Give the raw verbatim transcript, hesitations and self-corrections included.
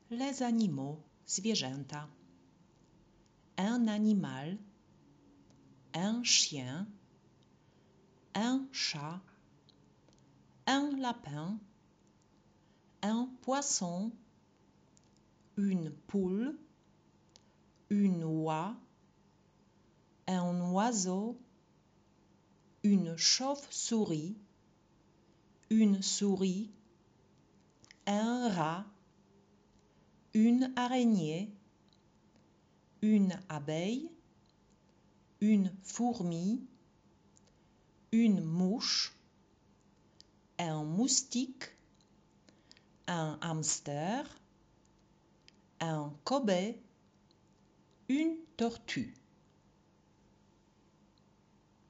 Les animaux, zwierzęta. Un animal, un chien, un chat, un lapin, un poisson, une poule, une oie, un oiseau, une chauve-souris, une souris, un rat, une araignée, une abeille, une fourmi, une mouche, un moustique, un hamster, un kobe, une tortue.